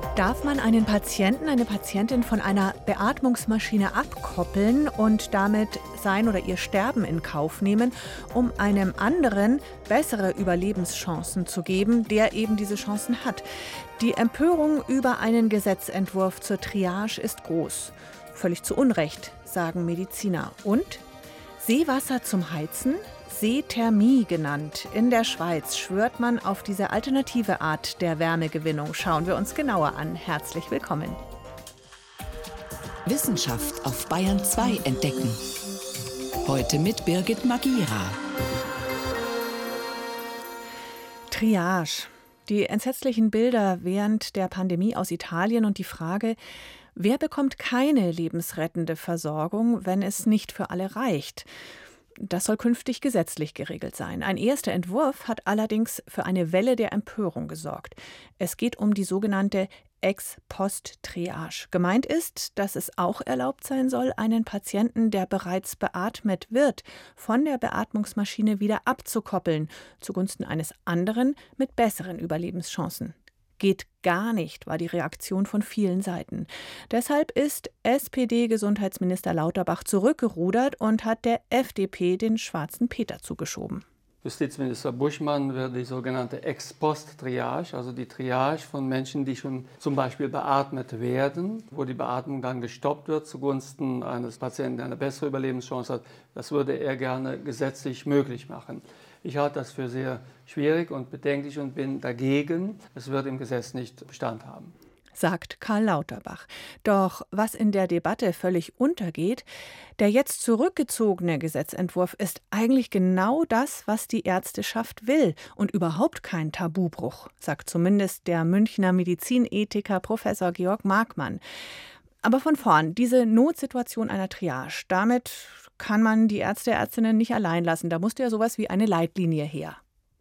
Darf man einen Patienten, eine Patientin von einer Beatmungsmaschine abkoppeln und damit sein oder ihr Sterben in Kauf nehmen, um einem anderen bessere Überlebenschancen zu geben, der eben diese Chancen hat? Die Empörung über einen Gesetzentwurf zur Triage ist groß. Völlig zu Unrecht, sagen Mediziner. Und Seewasser zum Heizen? Seethermie genannt. In der Schweiz schwört man auf diese alternative Art der Wärmegewinnung. Schauen wir uns genauer an. Herzlich willkommen. Wissenschaft auf Bayern 2 entdecken. Heute mit Birgit Magira. Triage. Die entsetzlichen Bilder während der Pandemie aus Italien und die Frage, wer bekommt keine lebensrettende Versorgung, wenn es nicht für alle reicht? Das soll künftig gesetzlich geregelt sein. Ein erster Entwurf hat allerdings für eine Welle der Empörung gesorgt. Es geht um die sogenannte Ex-Post-Triage. Gemeint ist, dass es auch erlaubt sein soll, einen Patienten, der bereits beatmet wird, von der Beatmungsmaschine wieder abzukoppeln, zugunsten eines anderen mit besseren Überlebenschancen. Geht gar nicht, war die Reaktion von vielen Seiten. Deshalb ist SPD-Gesundheitsminister Lauterbach zurückgerudert und hat der FDP den schwarzen Peter zugeschoben. Justizminister Buschmann will die sogenannte Ex-Post-Triage, also die Triage von Menschen, die schon zum Beispiel beatmet werden, wo die Beatmung dann gestoppt wird zugunsten eines Patienten, der eine bessere Überlebenschance hat, das würde er gerne gesetzlich möglich machen. Ich halte das für sehr schwierig und bedenklich und bin dagegen. Es wird im Gesetz nicht Bestand haben. Sagt Karl Lauterbach. Doch was in der Debatte völlig untergeht, der jetzt zurückgezogene Gesetzentwurf ist eigentlich genau das, was die Ärzteschaft will und überhaupt kein Tabubruch, sagt zumindest der Münchner Medizinethiker Professor Georg Markmann. Aber von vorn, diese Notsituation einer Triage, damit kann man die Ärzte, Ärztinnen nicht allein lassen. Da musste ja sowas wie eine Leitlinie her.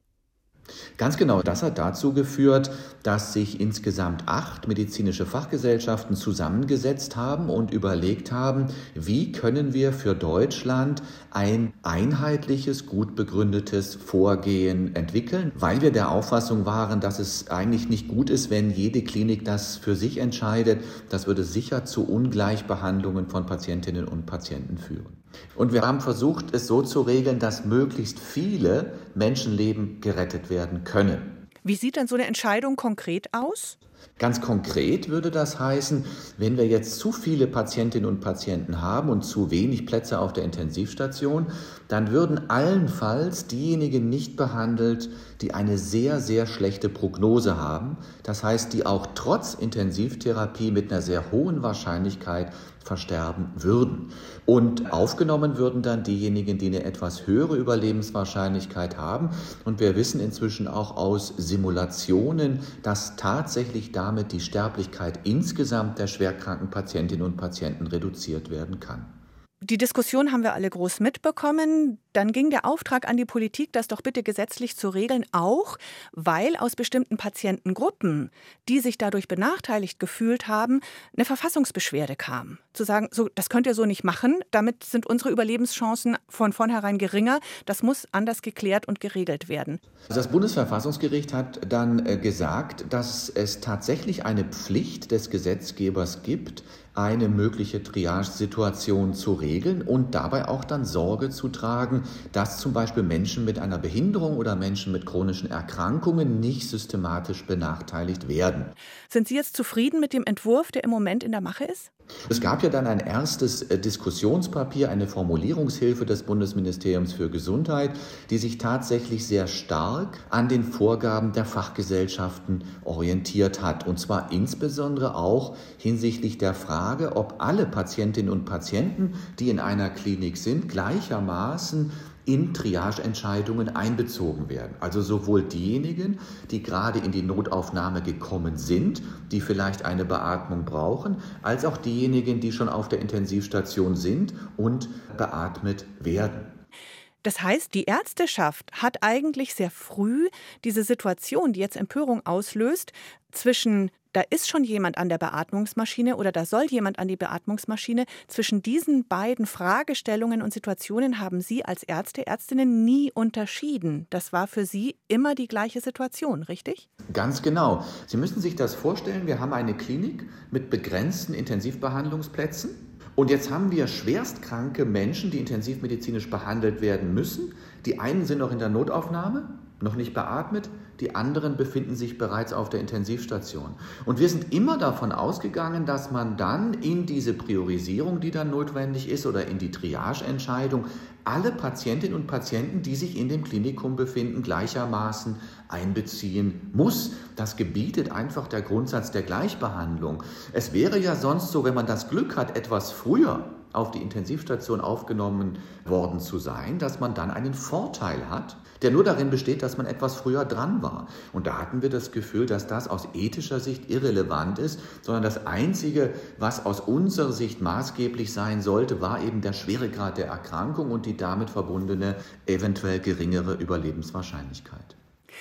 Ganz genau, das hat dazu geführt, dass sich insgesamt 8 medizinische Fachgesellschaften zusammengesetzt haben und überlegt haben, wie können wir für Deutschland ein einheitliches, gut begründetes Vorgehen entwickeln, weil wir der Auffassung waren, dass es eigentlich nicht gut ist, wenn jede Klinik das für sich entscheidet. Das würde sicher zu Ungleichbehandlungen von Patientinnen und Patienten führen. Und wir haben versucht, es so zu regeln, dass möglichst viele Menschenleben gerettet werden können. Wie sieht denn so eine Entscheidung konkret aus? Ganz konkret würde das heißen, wenn wir jetzt zu viele Patientinnen und Patienten haben und zu wenig Plätze auf der Intensivstation, dann würden allenfalls diejenigen nicht behandelt, die eine sehr, sehr schlechte Prognose haben. Das heißt, die auch trotz Intensivtherapie mit einer sehr hohen Wahrscheinlichkeit versterben würden. Und aufgenommen würden dann diejenigen, die eine etwas höhere Überlebenswahrscheinlichkeit haben. Und wir wissen inzwischen auch aus Simulationen, dass tatsächlich damit die Sterblichkeit insgesamt der schwerkranken Patientinnen und Patienten reduziert werden kann. Die Diskussion haben wir alle groß mitbekommen. Dann ging der Auftrag an die Politik, das doch bitte gesetzlich zu regeln, auch weil aus bestimmten Patientengruppen, die sich dadurch benachteiligt gefühlt haben, eine Verfassungsbeschwerde kam. Zu sagen, so, das könnt ihr so nicht machen, damit sind unsere Überlebenschancen von vornherein geringer. Das muss anders geklärt und geregelt werden. Das Bundesverfassungsgericht hat dann gesagt, dass es tatsächlich eine Pflicht des Gesetzgebers gibt, eine mögliche Triage-Situation zu regeln und dabei auch dann Sorge zu tragen, dass zum Beispiel Menschen mit einer Behinderung oder Menschen mit chronischen Erkrankungen nicht systematisch benachteiligt werden. Sind Sie jetzt zufrieden mit dem Entwurf, der im Moment in der Mache ist? Es gab ja dann ein erstes Diskussionspapier, eine Formulierungshilfe des Bundesministeriums für Gesundheit, die sich tatsächlich sehr stark an den Vorgaben der Fachgesellschaften orientiert hat. Und zwar insbesondere auch hinsichtlich der Frage, ob alle Patientinnen und Patienten, die in einer Klinik sind, gleichermaßen in Triageentscheidungen einbezogen werden. Also sowohl diejenigen, die gerade in die Notaufnahme gekommen sind, die vielleicht eine Beatmung brauchen, als auch diejenigen, die schon auf der Intensivstation sind und beatmet werden. Das heißt, die Ärzteschaft hat eigentlich sehr früh diese Situation, die jetzt Empörung auslöst, zwischen da ist schon jemand an der Beatmungsmaschine oder da soll jemand an die Beatmungsmaschine. Zwischen diesen beiden Fragestellungen und Situationen haben Sie als Ärzte, Ärztinnen nie unterschieden. Das war für Sie immer die gleiche Situation, richtig? Ganz genau. Sie müssen sich das vorstellen, wir haben eine Klinik mit begrenzten Intensivbehandlungsplätzen. Und jetzt haben wir schwerstkranke Menschen, die intensivmedizinisch behandelt werden müssen. Die einen sind noch in der Notaufnahme, noch nicht beatmet, die anderen befinden sich bereits auf der Intensivstation. Und wir sind immer davon ausgegangen, dass man dann in diese Priorisierung, die dann notwendig ist, oder in die Triageentscheidung alle Patientinnen und Patienten, die sich in dem Klinikum befinden, gleichermaßen einbeziehen muss. Das gebietet einfach der Grundsatz der Gleichbehandlung. Es wäre ja sonst so, wenn man das Glück hat, etwas früher auf die Intensivstation aufgenommen worden zu sein, dass man dann einen Vorteil hat, der nur darin besteht, dass man etwas früher dran war. Und da hatten wir das Gefühl, dass das aus ethischer Sicht irrelevant ist, sondern das Einzige, was aus unserer Sicht maßgeblich sein sollte, war eben der Schweregrad der Erkrankung und die damit verbundene eventuell geringere Überlebenswahrscheinlichkeit.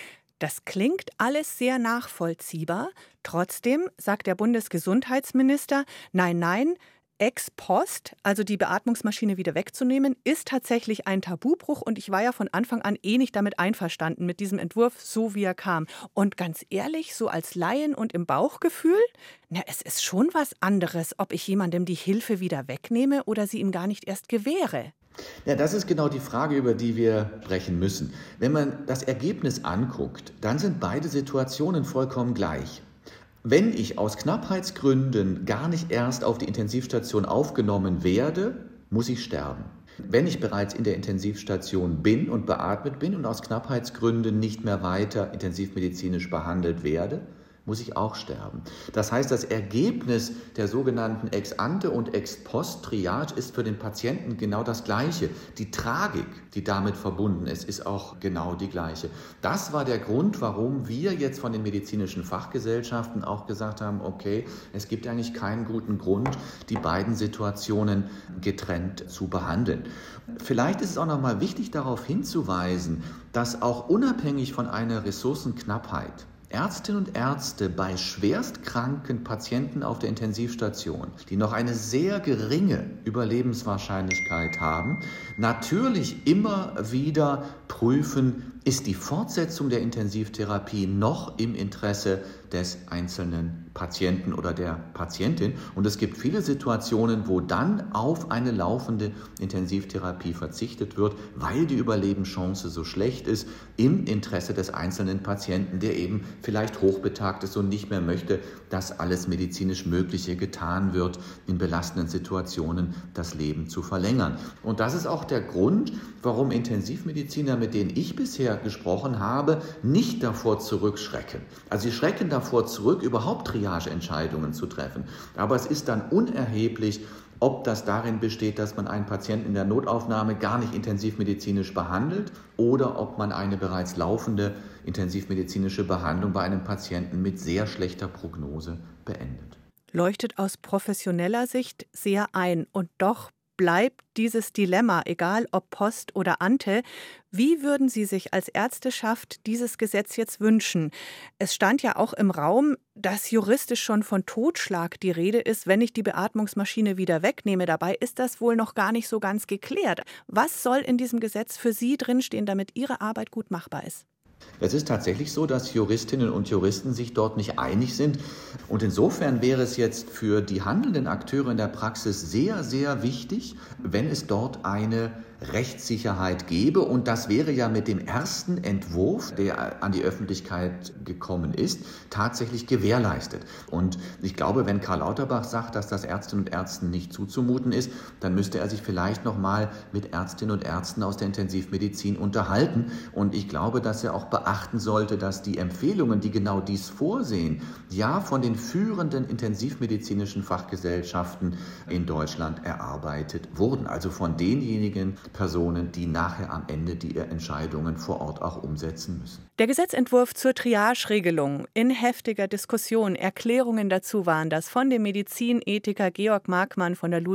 Das klingt alles sehr nachvollziehbar. Trotzdem sagt der Bundesgesundheitsminister, nein, ex post, also die Beatmungsmaschine wieder wegzunehmen, ist tatsächlich ein Tabubruch. Und ich war ja von Anfang an nicht damit einverstanden, mit diesem Entwurf, so wie er kam. Und ganz ehrlich, so als Laien und im Bauchgefühl, es ist schon was anderes, ob ich jemandem die Hilfe wieder wegnehme oder sie ihm gar nicht erst gewähre. Ja, das ist genau die Frage, über die wir sprechen müssen. Wenn man das Ergebnis anguckt, dann sind beide Situationen vollkommen gleich. Wenn ich aus Knappheitsgründen gar nicht erst auf die Intensivstation aufgenommen werde, muss ich sterben. Wenn ich bereits in der Intensivstation bin und beatmet bin und aus Knappheitsgründen nicht mehr weiter intensivmedizinisch behandelt werde, muss ich auch sterben. Das heißt, das Ergebnis der sogenannten Ex-ante und Ex-post-Triage ist für den Patienten genau das Gleiche. Die Tragik, die damit verbunden ist auch genau die gleiche. Das war der Grund, warum wir jetzt von den medizinischen Fachgesellschaften auch gesagt haben, okay, es gibt eigentlich keinen guten Grund, die beiden Situationen getrennt zu behandeln. Vielleicht ist es auch nochmal wichtig, darauf hinzuweisen, dass auch unabhängig von einer Ressourcenknappheit Ärztinnen und Ärzte bei schwerstkranken Patienten auf der Intensivstation, die noch eine sehr geringe Überlebenswahrscheinlichkeit haben, natürlich immer wieder prüfen, ist die Fortsetzung der Intensivtherapie noch im Interesse des einzelnen Patienten oder der Patientin. Und es gibt viele Situationen, wo dann auf eine laufende Intensivtherapie verzichtet wird, weil die Überlebenschance so schlecht ist, im Interesse des einzelnen Patienten, der eben vielleicht hochbetagt ist und nicht mehr möchte, dass alles medizinisch Mögliche getan wird, in belastenden Situationen das Leben zu verlängern. Und das ist auch der Grund, warum Intensivmediziner, mit denen ich bisher gesprochen habe, nicht davor zurückschrecken. Also sie schrecken davor zurück, überhaupt Triageentscheidungen zu treffen. Aber es ist dann unerheblich, ob das darin besteht, dass man einen Patienten in der Notaufnahme gar nicht intensivmedizinisch behandelt oder ob man eine bereits laufende intensivmedizinische Behandlung bei einem Patienten mit sehr schlechter Prognose beendet. Leuchtet aus professioneller Sicht sehr ein. Und doch bleibt dieses Dilemma, egal ob Post oder Ante. Wie würden Sie sich als Ärzteschaft dieses Gesetz jetzt wünschen? Es stand ja auch im Raum, dass juristisch schon von Totschlag die Rede ist, wenn ich die Beatmungsmaschine wieder wegnehme. Dabei ist das wohl noch gar nicht so ganz geklärt. Was soll in diesem Gesetz für Sie drinstehen, damit Ihre Arbeit gut machbar ist? Es ist tatsächlich so, dass Juristinnen und Juristen sich dort nicht einig sind. Und insofern wäre es jetzt für die handelnden Akteure in der Praxis sehr, sehr wichtig, wenn es dort eine Rechtssicherheit gäbe. Und das wäre ja mit dem ersten Entwurf, der an die Öffentlichkeit gekommen ist, tatsächlich gewährleistet. Und ich glaube, wenn Karl Lauterbach sagt, dass das Ärztinnen und Ärzten nicht zuzumuten ist, dann müsste er sich vielleicht noch mal mit Ärztinnen und Ärzten aus der Intensivmedizin unterhalten. Und ich glaube, dass er auch beachten sollte, dass die Empfehlungen, die genau dies vorsehen, ja von den führenden intensivmedizinischen Fachgesellschaften in Deutschland erarbeitet wurden. Also von denjenigen Personen, die nachher am Ende die Entscheidungen vor Ort auch umsetzen müssen. Der Gesetzentwurf zur Triage-Regelung in heftiger Diskussion. Erklärungen dazu waren das von dem Medizinethiker Georg Markmann von der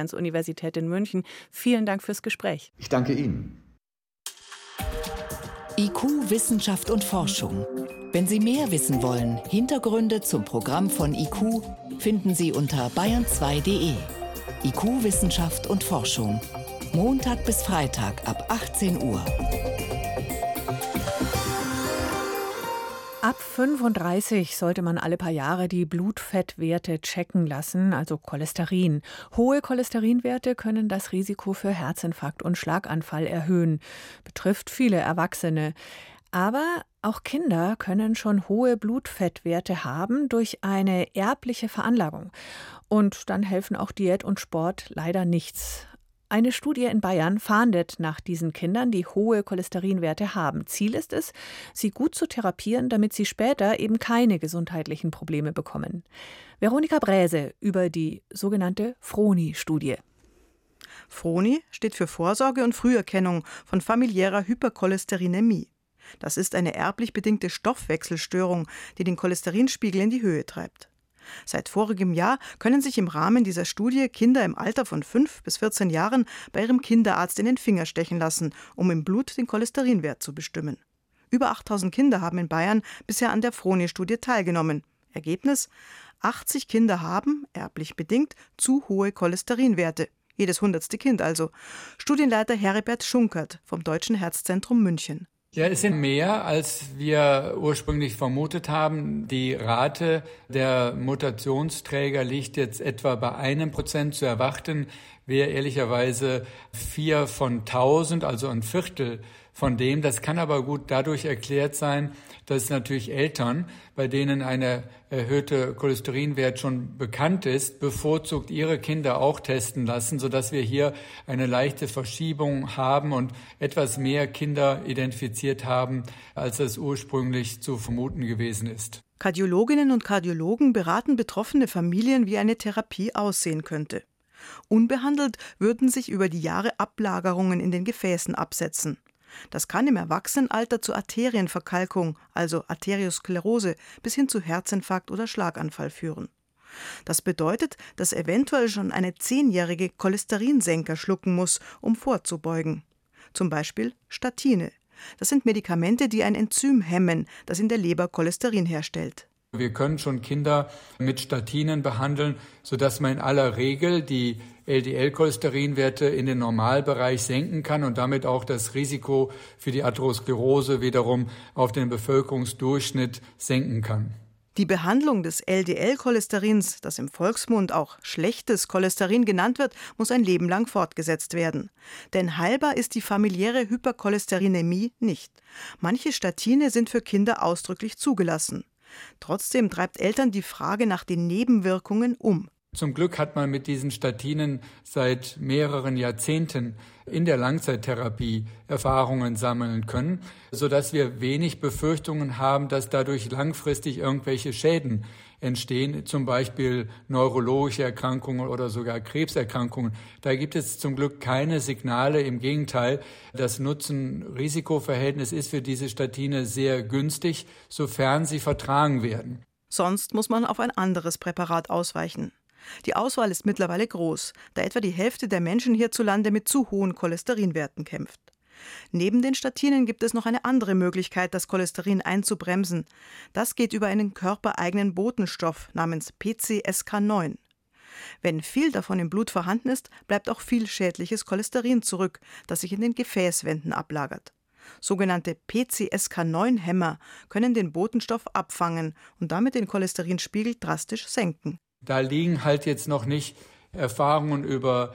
Ludwig-Maximilians-Universität in München. Vielen Dank fürs Gespräch. Ich danke Ihnen. IQ, Wissenschaft und Forschung. Wenn Sie mehr wissen wollen, Hintergründe zum Programm von IQ, finden Sie unter bayern2.de. IQ, Wissenschaft und Forschung. Montag bis Freitag ab 18 Uhr. Ab 35 sollte man alle paar Jahre die Blutfettwerte checken lassen, also Cholesterin. Hohe Cholesterinwerte können das Risiko für Herzinfarkt und Schlaganfall erhöhen. Betrifft viele Erwachsene. Aber auch Kinder können schon hohe Blutfettwerte haben durch eine erbliche Veranlagung. Und dann helfen auch Diät und Sport leider nichts. Eine Studie in Bayern fahndet nach diesen Kindern, die hohe Cholesterinwerte haben. Ziel ist es, sie gut zu therapieren, damit sie später eben keine gesundheitlichen Probleme bekommen. Veronika Bräse über die sogenannte FRONI-Studie. FRONI steht für Vorsorge und Früherkennung von familiärer Hypercholesterinämie. Das ist eine erblich bedingte Stoffwechselstörung, die den Cholesterinspiegel in die Höhe treibt. Seit vorigem Jahr können sich im Rahmen dieser Studie Kinder im Alter von 5 bis 14 Jahren bei ihrem Kinderarzt in den Finger stechen lassen, um im Blut den Cholesterinwert zu bestimmen. Über 8000 Kinder haben in Bayern bisher an der FRONI-Studie teilgenommen. Ergebnis: 80 Kinder haben, erblich bedingt, zu hohe Cholesterinwerte. Jedes 100. Kind also. Studienleiter Heribert Schunkert vom Deutschen Herzzentrum München. Ja, es sind mehr, als wir ursprünglich vermutet haben. Die Rate der Mutationsträger liegt jetzt etwa bei 1%. Zu erwarten wäre ehrlicherweise 4 von 1000, also ein Viertel von dem. Das kann aber gut dadurch erklärt sein, dass natürlich Eltern, bei denen eine erhöhte Cholesterinwert schon bekannt ist, bevorzugt ihre Kinder auch testen lassen, sodass wir hier eine leichte Verschiebung haben und etwas mehr Kinder identifiziert haben, als es ursprünglich zu vermuten gewesen ist. Kardiologinnen und Kardiologen beraten betroffene Familien, wie eine Therapie aussehen könnte. Unbehandelt würden sich über die Jahre Ablagerungen in den Gefäßen absetzen. Das kann im Erwachsenenalter zu Arterienverkalkung, also Arteriosklerose, bis hin zu Herzinfarkt oder Schlaganfall führen. Das bedeutet, dass eventuell schon eine 10-jährige Cholesterinsenker schlucken muss, um vorzubeugen. Zum Beispiel Statine. Das sind Medikamente, die ein Enzym hemmen, das in der Leber Cholesterin herstellt. Wir können schon Kinder mit Statinen behandeln, sodass man in aller Regel die LDL-Cholesterinwerte in den Normalbereich senken kann und damit auch das Risiko für die Atherosklerose wiederum auf den Bevölkerungsdurchschnitt senken kann. Die Behandlung des LDL-Cholesterins, das im Volksmund auch schlechtes Cholesterin genannt wird, muss ein Leben lang fortgesetzt werden. Denn heilbar ist die familiäre Hypercholesterinämie nicht. Manche Statine sind für Kinder ausdrücklich zugelassen. Trotzdem treibt Eltern die Frage nach den Nebenwirkungen um. Zum Glück hat man mit diesen Statinen seit mehreren Jahrzehnten in der Langzeittherapie Erfahrungen sammeln können, sodass wir wenig Befürchtungen haben, dass dadurch langfristig irgendwelche Schäden entstehen, zum Beispiel neurologische Erkrankungen oder sogar Krebserkrankungen. Da gibt es zum Glück keine Signale. Im Gegenteil, das Nutzen-Risiko-Verhältnis ist für diese Statine sehr günstig, sofern sie vertragen werden. Sonst muss man auf ein anderes Präparat ausweichen. Die Auswahl ist mittlerweile groß, da etwa die Hälfte der Menschen hierzulande mit zu hohen Cholesterinwerten kämpft. Neben den Statinen gibt es noch eine andere Möglichkeit, das Cholesterin einzubremsen. Das geht über einen körpereigenen Botenstoff namens PCSK9. Wenn viel davon im Blut vorhanden ist, bleibt auch viel schädliches Cholesterin zurück, das sich in den Gefäßwänden ablagert. Sogenannte PCSK9-Hämmer können den Botenstoff abfangen und damit den Cholesterinspiegel drastisch senken. Da liegen halt jetzt noch nicht Erfahrungen über,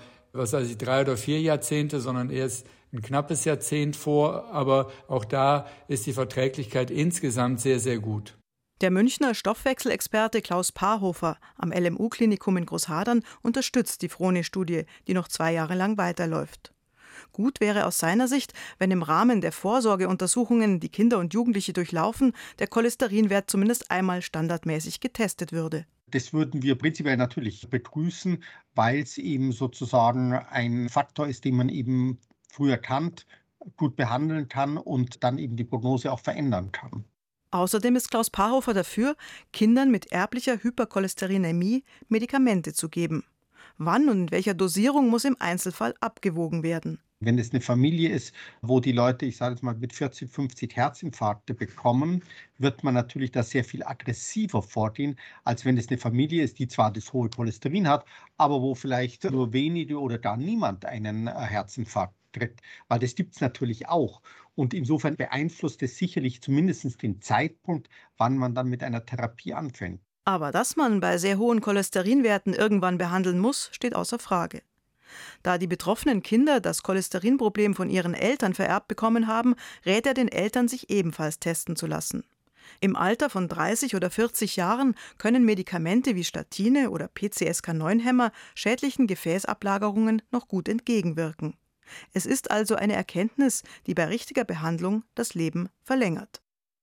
3 oder 4 Jahrzehnte, sondern erst ein knappes Jahrzehnt vor. Aber auch da ist die Verträglichkeit insgesamt sehr, sehr gut. Der Münchner Stoffwechselexperte Klaus Paarhofer am LMU-Klinikum in Großhadern unterstützt die FRONI-Studie, die noch 2 Jahre lang weiterläuft. Gut wäre aus seiner Sicht, wenn im Rahmen der Vorsorgeuntersuchungen, die Kinder und Jugendliche durchlaufen, der Cholesterinwert zumindest einmal standardmäßig getestet würde. Das würden wir prinzipiell natürlich begrüßen, weil es eben sozusagen ein Faktor ist, den man eben früh erkannt, gut behandeln kann und dann eben die Prognose auch verändern kann. Außerdem ist Klaus Paarhofer dafür, Kindern mit erblicher Hypercholesterinämie Medikamente zu geben. Wann und in welcher Dosierung muss im Einzelfall abgewogen werden. Wenn es eine Familie ist, wo die Leute, ich sage jetzt mal, mit 40, 50 Herzinfarkte bekommen, wird man natürlich da sehr viel aggressiver vorgehen, als wenn es eine Familie ist, die zwar das hohe Cholesterin hat, aber wo vielleicht nur wenige oder gar niemand einen Herzinfarkt tritt. Weil das gibt es natürlich auch. Und insofern beeinflusst es sicherlich zumindest den Zeitpunkt, wann man dann mit einer Therapie anfängt. Aber dass man bei sehr hohen Cholesterinwerten irgendwann behandeln muss, steht außer Frage. Da die betroffenen Kinder das Cholesterinproblem von ihren Eltern vererbt bekommen haben, rät er den Eltern, sich ebenfalls testen zu lassen. Im Alter von 30 oder 40 Jahren können Medikamente wie Statine oder PCSK9-Hämmer schädlichen Gefäßablagerungen noch gut entgegenwirken. Es ist also eine Erkenntnis, die bei richtiger Behandlung das Leben verlängert.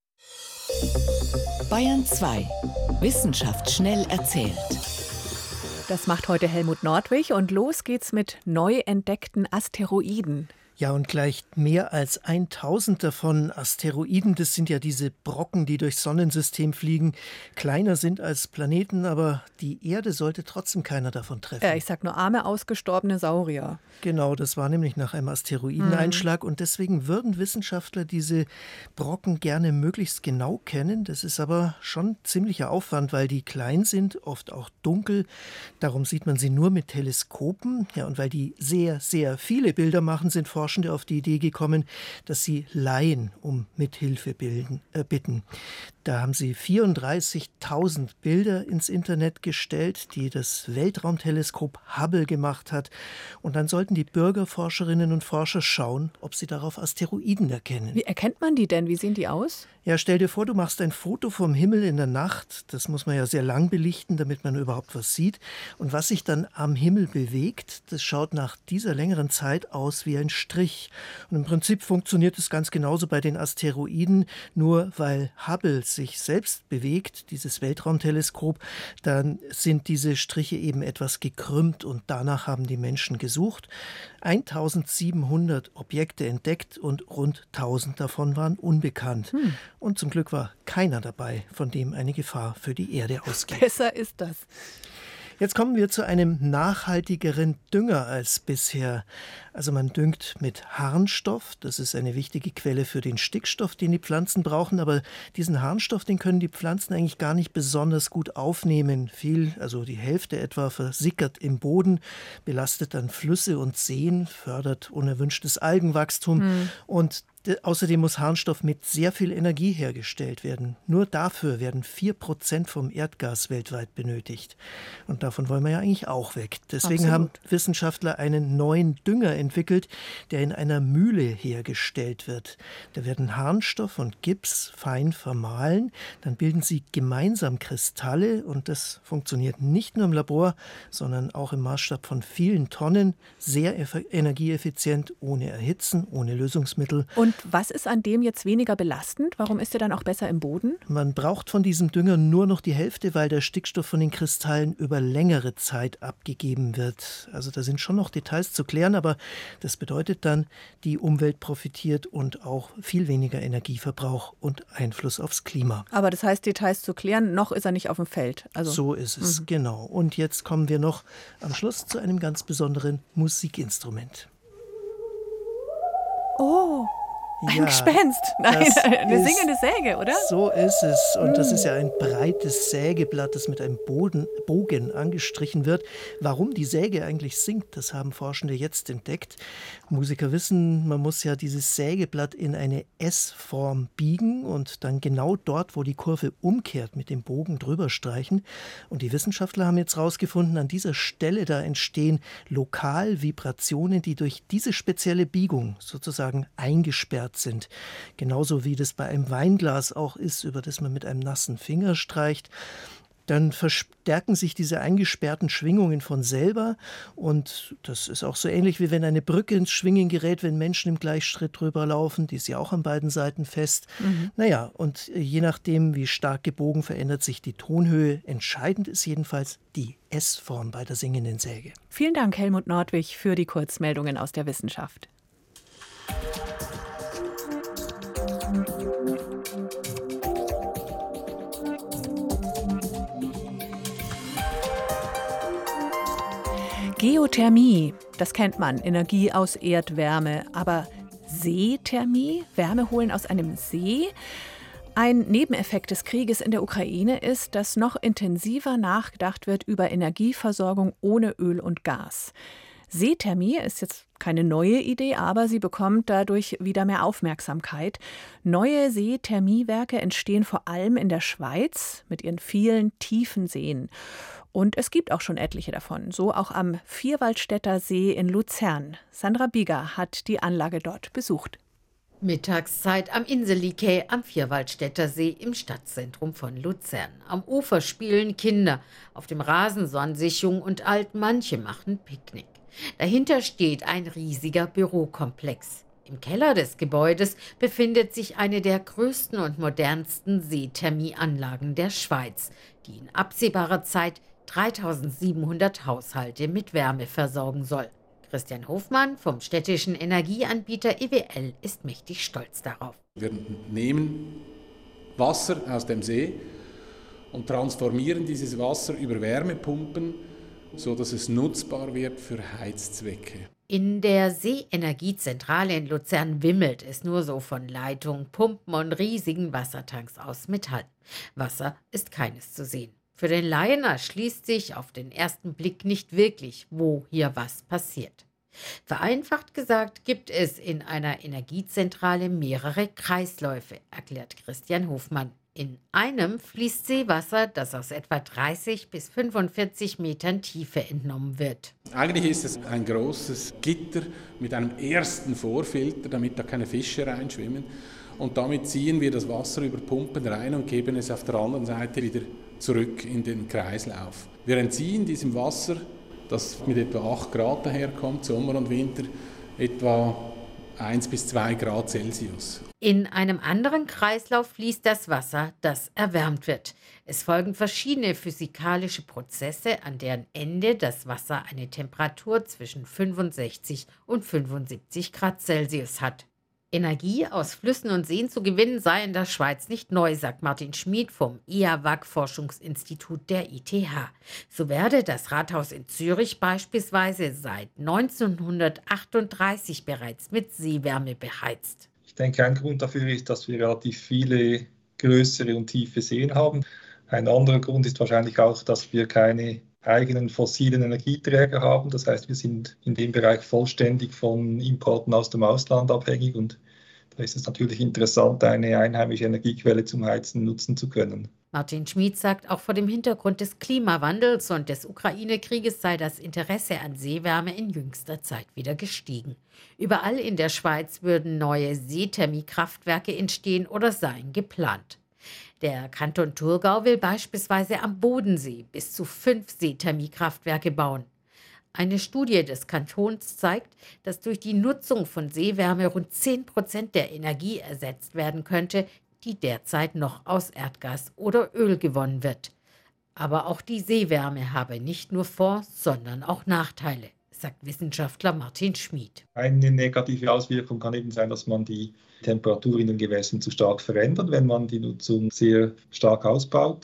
Bayern 2. Wissenschaft schnell erzählt. Das macht heute Helmut Nordwig und los geht's mit neu entdeckten Asteroiden. Ja, und gleich mehr als 1000 davon. Asteroiden, das sind ja diese Brocken, die durchs Sonnensystem fliegen, kleiner sind als Planeten, aber die Erde sollte trotzdem keiner davon treffen. Ich sag nur arme, ausgestorbene Saurier. Genau, das war nämlich nach einem Asteroideneinschlag und deswegen würden Wissenschaftler diese Brocken gerne möglichst genau kennen. Das ist aber schon ziemlicher Aufwand, weil die klein sind, oft auch dunkel. Darum sieht man sie nur mit Teleskopen. Ja, und weil die sehr, sehr viele Bilder machen, sind Forschende auf die Idee gekommen, dass sie Laien um Mithilfe bitten. Da haben sie 34.000 Bilder ins Internet gestellt, die das Weltraumteleskop Hubble gemacht hat. Und dann sollten die Bürger, Forscherinnen und Forscher schauen, ob sie darauf Asteroiden erkennen. Wie erkennt man die denn? Wie sehen die aus? Ja, stell dir vor, du machst ein Foto vom Himmel in der Nacht. Das muss man ja sehr lang belichten, damit man überhaupt was sieht. Und was sich dann am Himmel bewegt, das schaut nach dieser längeren Zeit aus wie ein Strich. Und im Prinzip funktioniert es ganz genauso bei den Asteroiden. Nur weil Hubble sich selbst bewegt, dieses Weltraumteleskop, dann sind diese Striche eben etwas gekrümmt und danach haben die Menschen gesucht. 1700 Objekte entdeckt und rund 1000 davon waren unbekannt. Und zum Glück war keiner dabei, von dem eine Gefahr für die Erde ausgeht. Besser ist das. Jetzt kommen wir zu einem nachhaltigeren Dünger als bisher. Also man düngt mit Harnstoff. Das ist eine wichtige Quelle für den Stickstoff, den die Pflanzen brauchen. Aber diesen Harnstoff, den können die Pflanzen eigentlich gar nicht besonders gut aufnehmen. Also die Hälfte etwa, versickert im Boden, belastet dann Flüsse und Seen, fördert unerwünschtes Algenwachstum. Und außerdem muss Harnstoff mit sehr viel Energie hergestellt werden. Nur dafür werden 4% vom Erdgas weltweit benötigt. Und davon wollen wir ja eigentlich auch weg. Deswegen haben Wissenschaftler einen neuen Dünger entwickelt, der in einer Mühle hergestellt wird. Da werden Harnstoff und Gips fein vermahlen. Dann bilden sie gemeinsam Kristalle. Und das funktioniert nicht nur im Labor, sondern auch im Maßstab von vielen Tonnen. Sehr energieeffizient, ohne Erhitzen, ohne Lösungsmittel. Und was ist an dem jetzt weniger belastend? Warum ist er dann auch besser im Boden? Man braucht von diesem Dünger nur noch die Hälfte, weil der Stickstoff von den Kristallen über längere Zeit abgegeben wird. Also da sind schon noch Details zu klären, aber das bedeutet dann, die Umwelt profitiert und auch viel weniger Energieverbrauch und Einfluss aufs Klima. Aber das heißt, Details zu klären, noch ist er nicht auf dem Feld. So ist es, genau. Und jetzt kommen wir noch am Schluss zu einem ganz besonderen Musikinstrument. Oh! Ein Gespenst. Nein, eine singende Säge, oder? So ist es. Und das ist ja ein breites Sägeblatt, das mit einem Bogen angestrichen wird. Warum die Säge eigentlich singt, das haben Forschende jetzt entdeckt. Musiker wissen, man muss ja dieses Sägeblatt in eine S-Form biegen und dann genau dort, wo die Kurve umkehrt, mit dem Bogen drüber streichen. Und die Wissenschaftler haben jetzt herausgefunden, an dieser Stelle da entstehen lokal Vibrationen, die durch diese spezielle Biegung sozusagen eingesperrt sind. Genauso wie das bei einem Weinglas auch ist, über das man mit einem nassen Finger streicht. Dann verstärken sich diese eingesperrten Schwingungen von selber. Und das ist auch so ähnlich, wie wenn eine Brücke ins Schwingen gerät, wenn Menschen im Gleichschritt drüber laufen. Die ist ja auch an beiden Seiten fest. Naja, und je nachdem, wie stark gebogen, verändert sich die Tonhöhe. Entscheidend ist jedenfalls die S-Form bei der singenden Säge. Vielen Dank, Helmut Nordwig, für die Kurzmeldungen aus der Wissenschaft. Geothermie, das kennt man, Energie aus Erdwärme. Aber Seethermie, Wärme holen aus einem See? Ein Nebeneffekt des Krieges in der Ukraine ist, dass noch intensiver nachgedacht wird über Energieversorgung ohne Öl und Gas. Seethermie ist jetzt keine neue Idee, aber sie bekommt dadurch wieder mehr Aufmerksamkeit. Neue Seethermiewerke entstehen vor allem in der Schweiz mit ihren vielen tiefen Seen. Und es gibt auch schon etliche davon, so auch am Vierwaldstätter See in Luzern. Sandra Bieger hat die Anlage dort besucht. Mittagszeit am Inseliquai am Vierwaldstätter See im Stadtzentrum von Luzern. Am Ufer spielen Kinder, auf dem Rasen sonnen sich Jung und Alt, manche machen Picknick. Dahinter steht ein riesiger Bürokomplex. Im Keller des Gebäudes befindet sich eine der größten und modernsten Seethermieanlagen der Schweiz, die in absehbarer Zeit 3700 Haushalte mit Wärme versorgen soll. Christian Hofmann vom städtischen Energieanbieter EWL ist mächtig stolz darauf. Wir nehmen Wasser aus dem See und transformieren dieses Wasser über Wärmepumpen, sodass es nutzbar wird für Heizzwecke. In der Seeenergiezentrale in Luzern wimmelt es nur so von Leitungen, Pumpen und riesigen Wassertanks aus Metall. Wasser ist keines zu sehen. Für den Laien erschließt sich auf den ersten Blick nicht wirklich, wo hier was passiert. Vereinfacht gesagt gibt es in einer Energiezentrale mehrere Kreisläufe, erklärt Christian Hofmann. In einem fließt Seewasser, das aus etwa 30 bis 45 Metern Tiefe entnommen wird. Eigentlich ist es ein großes Gitter mit einem ersten Vorfilter, damit da keine Fische reinschwimmen. Und damit ziehen wir das Wasser über Pumpen rein und geben es auf der anderen Seite wieder zurück in den Kreislauf. Wir entziehen diesem Wasser, das mit etwa 8 Grad daherkommt, Sommer und Winter, etwa 1 bis 2 Grad Celsius. In einem anderen Kreislauf fließt das Wasser, das erwärmt wird. Es folgen verschiedene physikalische Prozesse, an deren Ende das Wasser eine Temperatur zwischen 65 und 75 Grad Celsius hat. Energie aus Flüssen und Seen zu gewinnen sei in der Schweiz nicht neu, sagt Martin Schmid vom IAWAG-Forschungsinstitut der ITH. So werde das Rathaus in Zürich beispielsweise seit 1938 bereits mit Seewärme beheizt. Ich denke, ein Grund dafür ist, dass wir relativ viele größere und tiefe Seen haben. Ein anderer Grund ist wahrscheinlich auch, dass wir keine eigenen fossilen Energieträger haben. Das heißt, wir sind in dem Bereich vollständig von Importen aus dem Ausland abhängig und da ist es natürlich interessant, eine einheimische Energiequelle zum Heizen nutzen zu können. Martin Schmid sagt, auch vor dem Hintergrund des Klimawandels und des Ukraine-Krieges sei das Interesse an Seewärme in jüngster Zeit wieder gestiegen. Überall in der Schweiz würden neue Seethermiekraftwerke entstehen oder seien geplant. Der Kanton Thurgau will beispielsweise am Bodensee bis zu 5 Seethermiekraftwerke bauen. Eine Studie des Kantons zeigt, dass durch die Nutzung von Seewärme rund 10% der Energie ersetzt werden könnte, die derzeit noch aus Erdgas oder Öl gewonnen wird. Aber auch die Seewärme habe nicht nur Vor-, sondern auch Nachteile, sagt Wissenschaftler Martin Schmid. Eine negative Auswirkung kann eben sein, dass man die Temperatur in den Gewässern zu stark verändert, wenn man die Nutzung sehr stark ausbaut.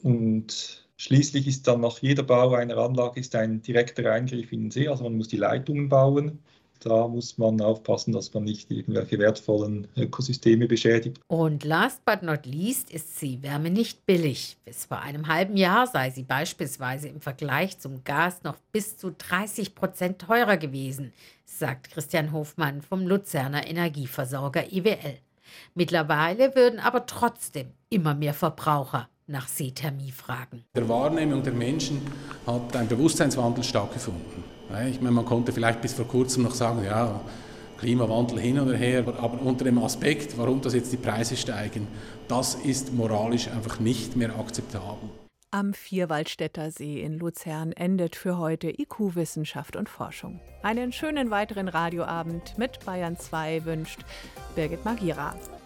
Und schließlich ist dann nach jeder Bau einer Anlage ist ein direkter Eingriff in den See, also man muss die Leitungen bauen. Da muss man aufpassen, dass man nicht irgendwelche wertvollen Ökosysteme beschädigt. Und last but not least ist Seewärme nicht billig. Bis vor einem halben Jahr sei sie beispielsweise im Vergleich zum Gas noch bis zu 30% teurer gewesen, sagt Christian Hofmann vom Luzerner Energieversorger EWL. Mittlerweile würden aber trotzdem immer mehr Verbraucher nach Seethermie fragen. Der Wahrnehmung der Menschen hat ein Bewusstseinswandel stattgefunden. Ich meine, man konnte vielleicht bis vor kurzem noch sagen, ja, Klimawandel hin oder her, aber unter dem Aspekt, warum das jetzt die Preise steigen, das ist moralisch einfach nicht mehr akzeptabel. Am Vierwaldstätter See in Luzern endet für heute IQ Wissenschaft und Forschung. Einen schönen weiteren Radioabend mit Bayern 2 wünscht Birgit Magira.